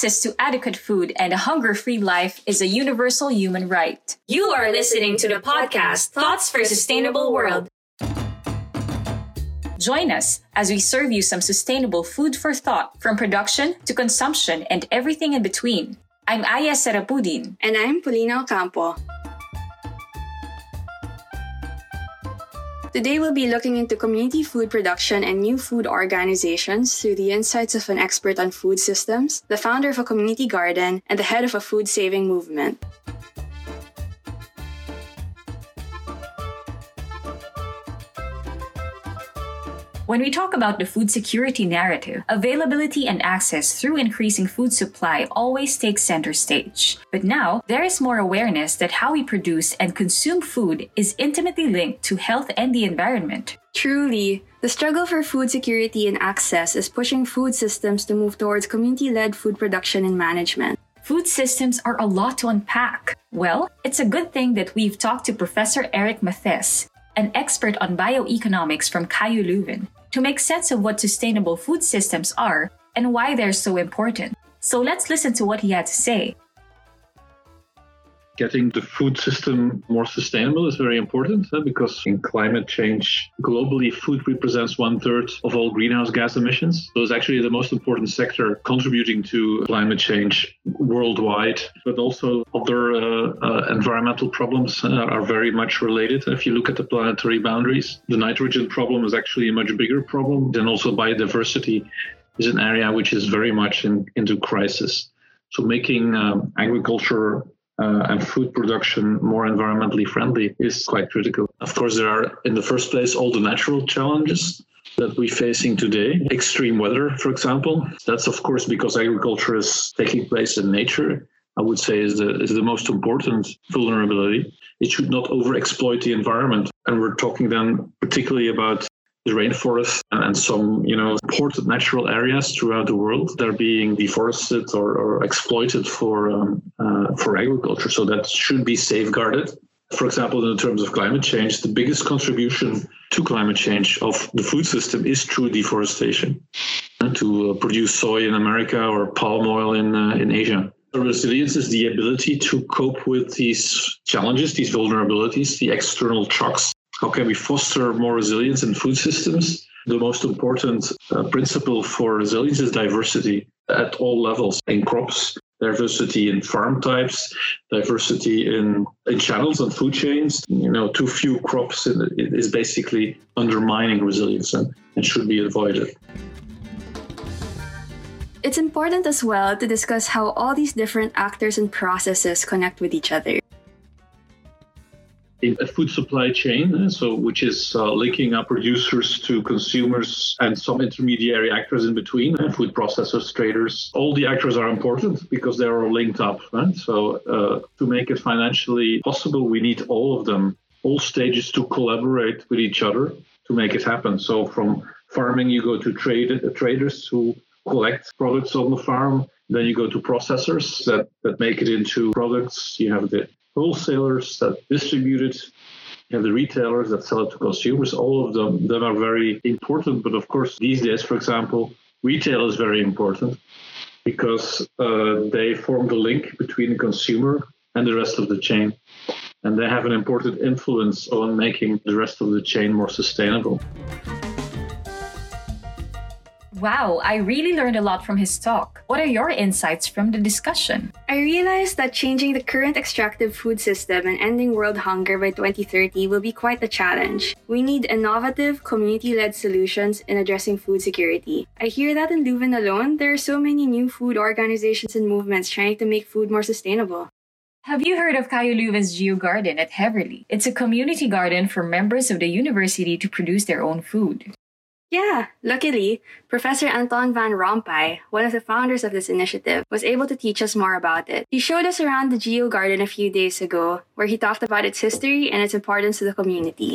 access to adequate food and a hunger-free life is a universal human right. You are listening to the podcast Thoughts for a Sustainable World. Join us as we serve you some sustainable food for thought, from production to consumption and everything in between. I'm Aya Sarapudin. And I'm Paulina Ocampo. Today we'll be looking into community food production and new food organizations through the insights of an expert on food systems, the founder of a community garden, and the head of a food-saving movement. When we talk about the food security narrative, availability and access through increasing food supply always takes center stage. But now, there is more awareness that how we produce and consume food is intimately linked to health and the environment. Truly, the struggle for food security and access is pushing food systems to move towards community-led food production and management. Food systems are a lot to unpack. Well, it's a good thing that we've talked to Professor Eric Mathes, an expert on bioeconomics from KU Leuven, to make sense of what sustainable food systems are and why they're so important. So let's listen to what he had to say. Getting the food system more sustainable is very important because in climate change, globally, food represents 1/3 of all greenhouse gas emissions. So it's actually the most important sector contributing to climate change worldwide, but also other environmental problems are very much related. If you look at the planetary boundaries, the nitrogen problem is actually a much bigger problem. And also biodiversity is an area which is very much into crisis. So making agriculture and food production more environmentally friendly is quite critical. Of course, there are, in the first place, all the natural challenges that we're facing today. Extreme weather, for example. That's, of course, because agriculture is taking place in nature, I would say is the most important vulnerability. It should not overexploit the environment. And we're talking then particularly about the rainforest and some, important natural areas throughout the world that are being deforested or exploited for agriculture. So that should be safeguarded. For example, in terms of climate change, the biggest contribution to climate change of the food system is through deforestation. To produce soy in America or palm oil in Asia. Resilience is the ability to cope with these challenges, these vulnerabilities, the external shocks. How can we foster more resilience in food systems? The most important principle for resilience is diversity at all levels in crops, diversity in farm types, diversity in channels and food chains. Too few crops is basically undermining resilience and should be avoided. It's important as well to discuss how all these different actors and processes connect with each other. In a food supply chain, which is linking up producers to consumers and some intermediary actors in between, food processors, traders. All the actors are important because they are all linked up. Right? So to make it financially possible, we need all of them, all stages to collaborate with each other to make it happen. So from farming, you go to traders who collect products on the farm. Then you go to processors that make it into products. You have the wholesalers that distribute it, you have the retailers that sell it to consumers. All of them are very important. But of course, these days, for example, retail is very important because they form the link between the consumer and the rest of the chain. And they have an important influence on making the rest of the chain more sustainable. Wow, I really learned a lot from his talk. What are your insights from the discussion? I realized that changing the current extractive food system and ending world hunger by 2030 will be quite a challenge. We need innovative, community-led solutions in addressing food security. I hear that in Leuven alone, there are so many new food organizations and movements trying to make food more sustainable. Have you heard of KU Leuven's GeoGarden at Heverlee? It's a community garden for members of the university to produce their own food. Yeah, luckily, Professor Anton van Rompuy, one of the founders of this initiative, was able to teach us more about it. He showed us around the GeoGarden a few days ago, where he talked about its history and its importance to the community.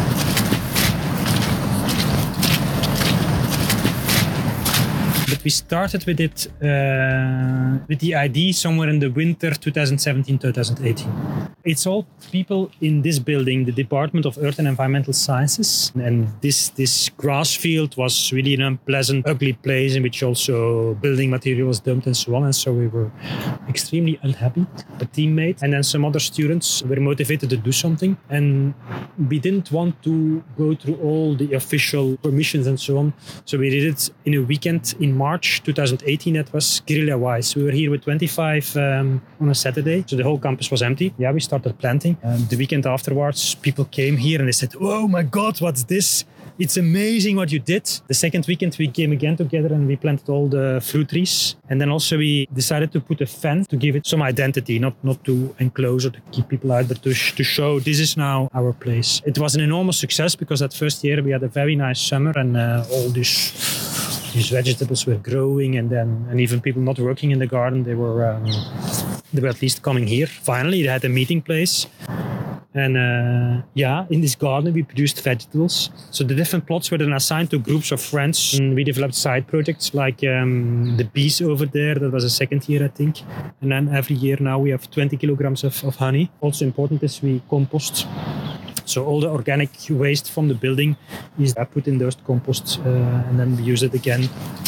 we started with it with the idea somewhere in the winter 2017-2018. It's all people in this building, the Department of Earth and Environmental Sciences, and this grass field was really an unpleasant, ugly place in which also building material was dumped and so on, and so we were extremely unhappy. A teammate and then some other students were motivated to do something, and we didn't want to go through all the official permissions and so on, so we did it in a weekend in March 2018. That was guerrilla-wise. We were here with 25 on a Saturday, so the whole campus was empty. Yeah, we started planting. The weekend afterwards, people came here and they said, "Oh my God, what's this? It's amazing what you did." The second weekend we came again together and we planted all the fruit trees. And then also we decided to put a fence to give it some identity, not to enclose or to keep people out, but to show this is now our place. It was an enormous success because that first year we had a very nice summer and all these vegetables were growing, and even people not working in the garden, they were at least coming here. Finally, they had a meeting place. And in this garden, we produced vegetables. So the different plots were then assigned to groups of friends. And we developed side projects like the bees over there. That was the second year, I think. And then every year now we have 20 kilograms of honey. Also important is we compost. So all the organic waste from the building is put in those composts and then we use it again.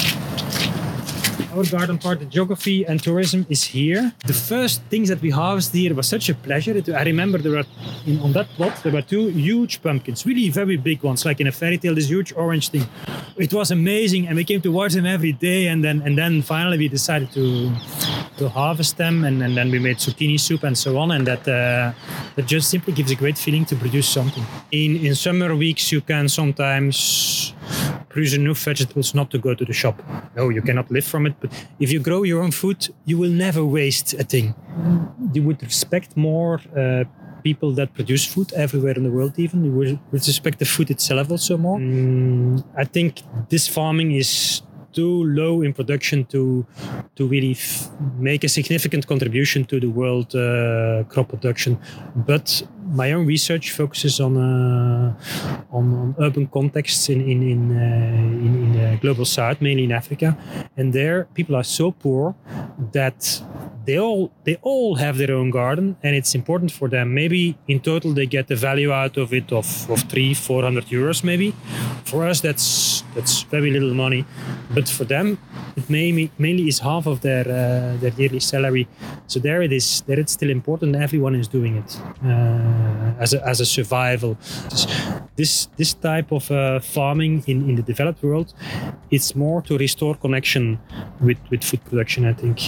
Our garden part, the geography and tourism, is here. The first things that we harvested here was such a pleasure. I remember on that plot there were two huge pumpkins, really very big ones, like in a fairy tale, this huge orange thing. It was amazing, and we came to watch them every day. And then finally we decided to harvest them, and then we made zucchini soup and so on. And that just simply gives a great feeling to produce something. In summer weeks, you can sometimes produce enough vegetables not to go to the shop. No, you cannot live from it. But if you grow your own food, you will never waste a thing. You would respect more people that produce food everywhere in the world even. You would respect the food itself also more. I think this farming is too low in production to really make a significant contribution to the world crop production. But my own research focuses on urban contexts in the global south, mainly in Africa, and there people are so poor that they all have their own garden, and it's important for them. Maybe in total they get the value out of it of 300-400 euros maybe. For us that's very little money, but for them it mainly is half of their yearly salary. So there it is. There it's still important. Everyone is doing it as a survival. This type of farming in the developed world, it's more to restore connection with food production, I think.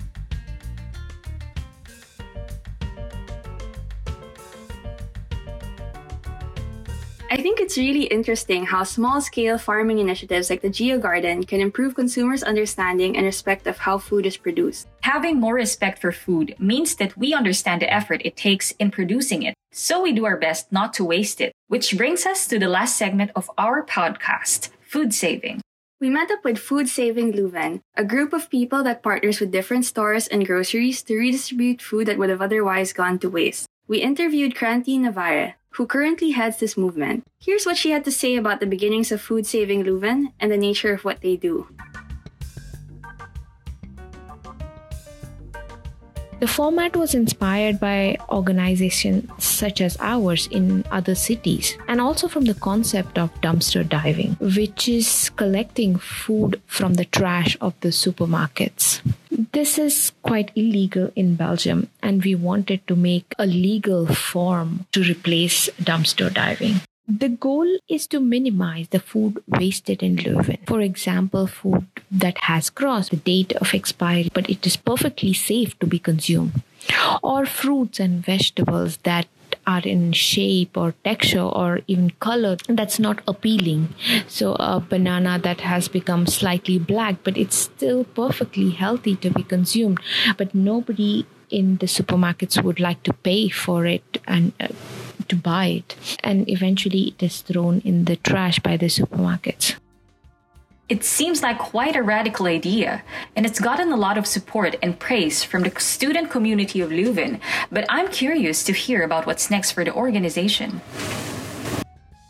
I think it's really interesting how small-scale farming initiatives like the GeoGarden can improve consumers' understanding and respect of how food is produced. Having more respect for food means that we understand the effort it takes in producing it, so we do our best not to waste it. Which brings us to the last segment of our podcast, Food Saving. We met up with Food Saving Leuven, a group of people that partners with different stores and groceries to redistribute food that would have otherwise gone to waste. We interviewed Kranti Navarre, who currently heads this movement. Here's what she had to say about the beginnings of Food Saving Leuven and the nature of what they do. The format was inspired by organizations such as ours in other cities, and also from the concept of dumpster diving, which is collecting food from the trash of the supermarkets. This is quite illegal in Belgium, and we wanted to make a legal form to replace dumpster diving. The goal is to minimize the food wasted in Leuven. For example, food that has crossed the date of expiry, but it is perfectly safe to be consumed. Or fruits and vegetables that are in shape or texture or even color that's not appealing. So a banana that has become slightly black, but it's still perfectly healthy to be consumed. But nobody in the supermarkets would like to pay for it and to buy it, and eventually it is thrown in the trash by the supermarkets. It seems like quite a radical idea, and it's gotten a lot of support and praise from the student community of Leuven, but I'm curious to hear about what's next for the organization.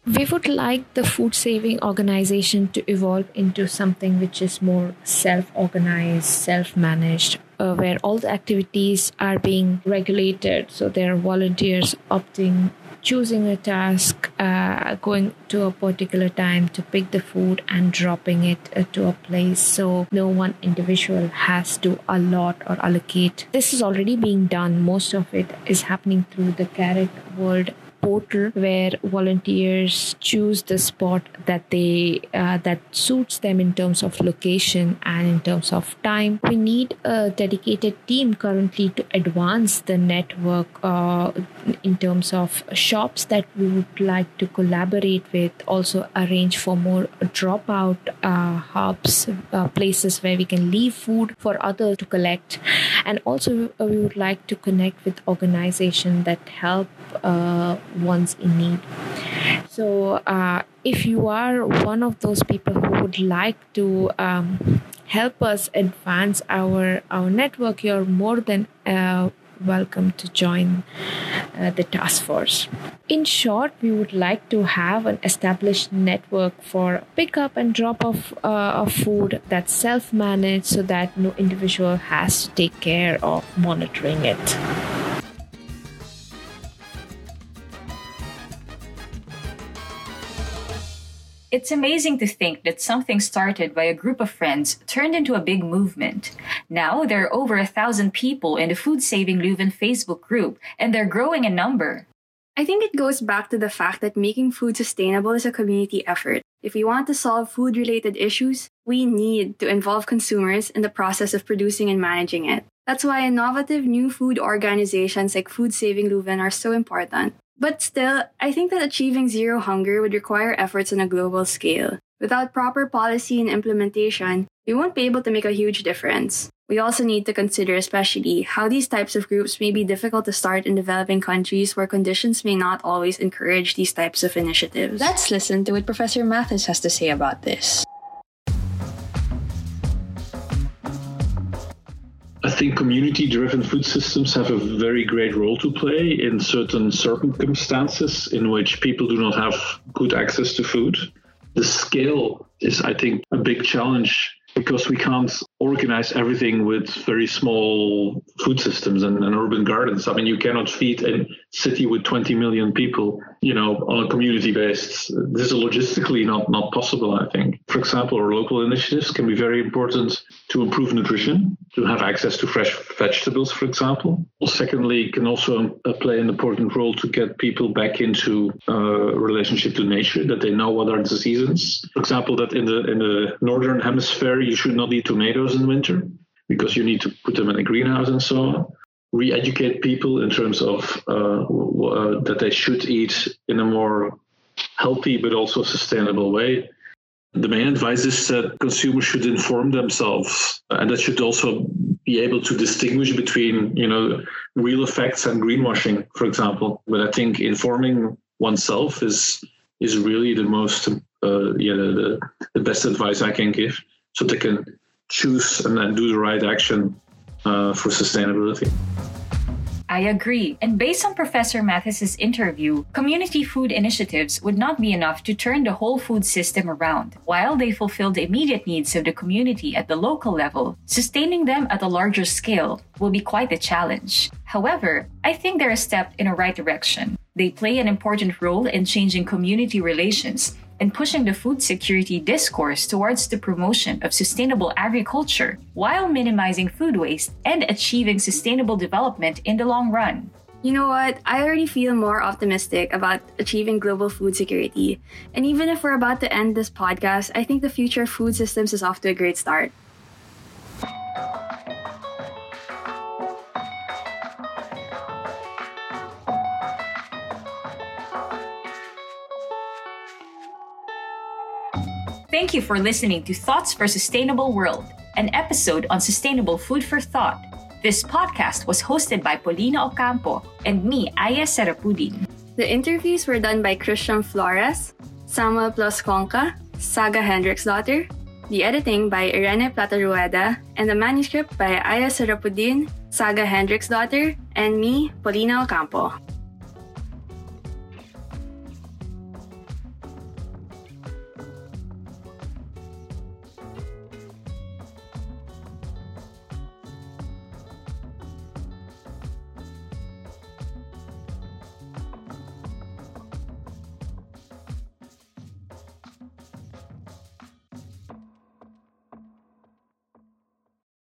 We would like the food saving organization to evolve into something which is more self-organized, self-managed, where all the activities are being regulated. So there are volunteers choosing a task, going to a particular time to pick the food and dropping it to a place. So no one individual has to allot or allocate. This is already being done. Most of it is happening through the Carrot World portal, where volunteers choose the spot that that suits them in terms of location and in terms of time. We need a dedicated team currently to advance the network in terms of shops that we would like to collaborate with, also arrange for more dropout hubs, places where we can leave food for others to collect. And also we would like to connect with organizations that help ones in need. So if you are one of those people who would like to help us advance our network, you're more than welcome to join the task force. In short, we would like to have an established network for pickup and drop off of food that's self-managed, so that no individual has to take care of monitoring it. It's amazing to think that something started by a group of friends turned into a big movement. Now there are over 1,000 people in the Food Saving Leuven Facebook group, and they're growing in number. I think it goes back to the fact that making food sustainable is a community effort. If we want to solve food-related issues, we need to involve consumers in the process of producing and managing it. That's why innovative new food organizations like Food Saving Leuven are so important. But still, I think that achieving zero hunger would require efforts on a global scale. Without proper policy and implementation, we won't be able to make a huge difference. We also need to consider especially how these types of groups may be difficult to start in developing countries where conditions may not always encourage these types of initiatives. Let's listen to what Professor Mathis has to say about this. I think community-driven food systems have a very great role to play in certain circumstances in which people do not have good access to food. The scale is, I think, a big challenge because we can't organize everything with very small food systems and urban gardens. I mean, you cannot feed a city with 20 million people, on a community based. This is logistically not possible, I think. For example, our local initiatives can be very important to improve nutrition, to have access to fresh vegetables, for example. Secondly, can also play an important role to get people back into a relationship to nature, that they know what are the seasons. For example, that in the northern hemisphere, you should not eat tomatoes in winter because you need to put them in a greenhouse and so on. Re-educate people in terms of that they should eat in a more healthy but also sustainable way. The main advice is that consumers should inform themselves, and that should also be able to distinguish between, real effects and greenwashing, for example. But I think informing oneself is really the most, the best advice I can give, so they can choose and do the right action for sustainability. I agree. And based on Professor Mathis's interview, community food initiatives would not be enough to turn the whole food system around. While they fulfill the immediate needs of the community at the local level, sustaining them at a larger scale will be quite a challenge. However, I think they're a step in the right direction. They play an important role in changing community relations and pushing the food security discourse towards the promotion of sustainable agriculture while minimizing food waste and achieving sustainable development in the long run. You know what? I already feel more optimistic about achieving global food security. And even if we're about to end this podcast, I think the future of food systems is off to a great start. Thank you for listening to Thoughts for a Sustainable World, an episode on sustainable food for thought. This podcast was hosted by Paulina Ocampo and me, Aya Sarapudin. The interviews were done by Christian Flores, Samuel Plasconca, Saga Hendriksdottir, the editing by Irene Plata-Rueda, and the manuscript by Aya Sarapudin, Saga Hendriksdottir, and me, Paulina Ocampo.